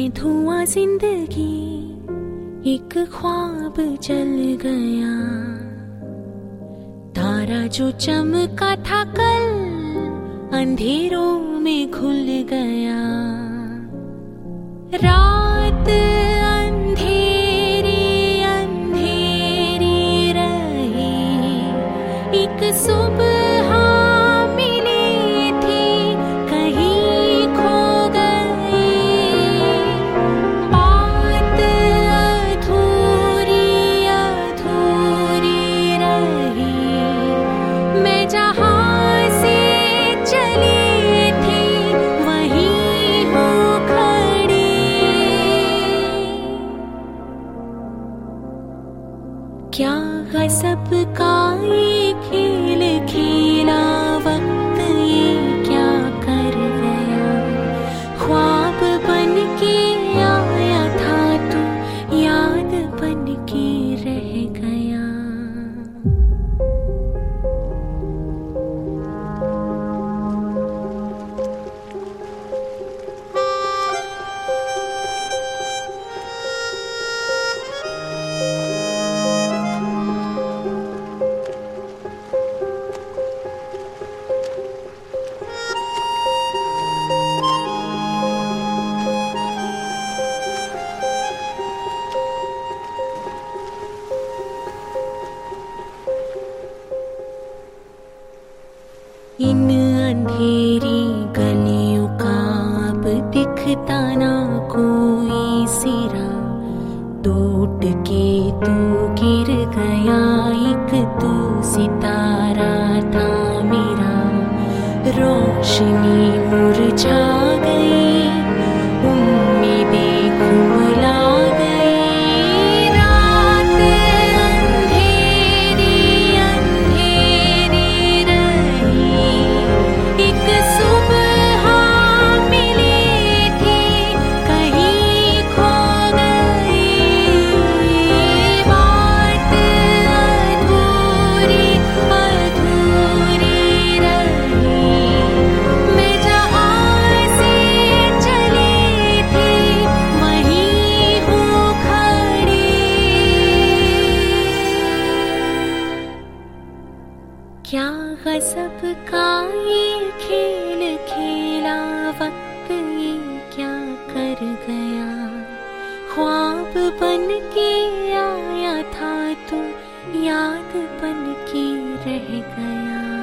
धुआं जिंदगी एक ख्वाब जल गया। तारा जो चमका था कल अंधेरों में घुल गया। रात अंधेरी अंधेरी रही, एक सुबह मिली थी कहीं खो गई। बात अधूरी अधूरी रही, मैं जहाँ से चली थी वहीं हूँ खड़ी। क्या गज़ब का ये खेल खेला वक्त, ये क्या कर गया। ख्वाब बन के आया था तू, याद बन के रह गया। इन अंधेरी गलियों का अब दिखता ना कोई सिरा। टूट के तू गिर गया, एक तू सितारा था मेरा। रोशनी मुरझा गई, उम्मीदें खुला गई। रात अंधेरी अंधेरी रही, एक सुबह मिली थी कहीं खो गई। बात अधूरी अधूरी रही, मैं जहाँ से चली थी वहीं हूँ खड़ी। क्या गज़ब का ये खेल खेला वक्त, ये क्या कर गया। ख्वाब बन के आया था तू, याद बन के रह गया।